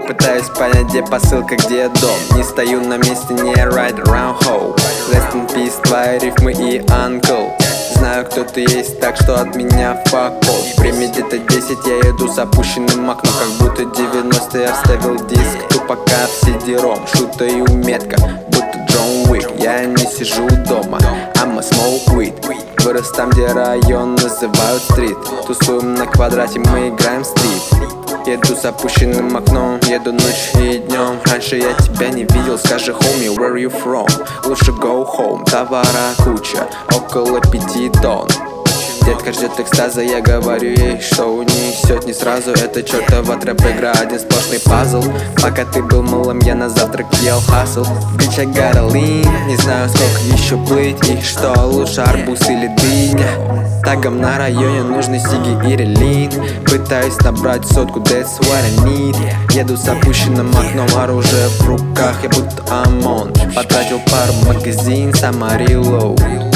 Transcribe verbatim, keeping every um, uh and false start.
Пытаюсь понять, где посылка, где дом. Не стою на месте, не ride around home. Rest in peace, твои рифмы и uncle. Знаю, кто ты есть, так что от меня fuck off. Время где-то десять, я иду с опущенным окном. Как будто девяностые я вставил диск. Тупо как в сидером, шутаю метко, будто Джон Уик. Я не сижу дома, I'ma smoke weed. Вырос там, где район называют стрит. Тусуем на квадрате, мы играем в стрит. Еду с опущенным окном, еду ночью и днем. Раньше я тебя не видел, скажи, homie, where you from? Лучше go home, товара куча, около пяти тонн. Детка ждет экстаза, я говорю ей, что унесет не сразу. Это чертова трэп-игра, один сплошный пазл. Пока ты был малым, я на завтрак ел хасл. Bitch, I gotta lean, не знаю, сколько еще плыть. И что лучше, арбуз или дыня? Тагом на районе нужны сиги и релин. Пытаюсь набрать сотку, that's what I need. Еду с опущенным окном, оружие в руках, я будто ОМОН. Потратил пару магазин, сама reload.